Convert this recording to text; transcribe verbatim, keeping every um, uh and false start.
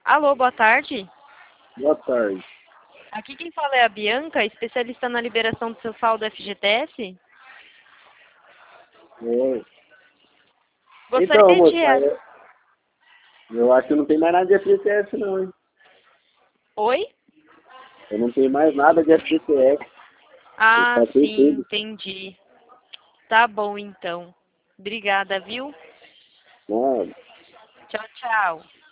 Alô, boa tarde. Boa tarde. Aqui quem fala é a Bianca, especialista na liberação do seu saldo F G T S. Oi. Então, Gostaria de... moça, eu, eu acho que não tem mais nada de F G T S não, hein? Oi? Eu não tenho mais nada de F G T S. Ah, Eu passei sim, tudo. entendi. Tá bom, então. Obrigada, viu? Não, Tchau, tchau.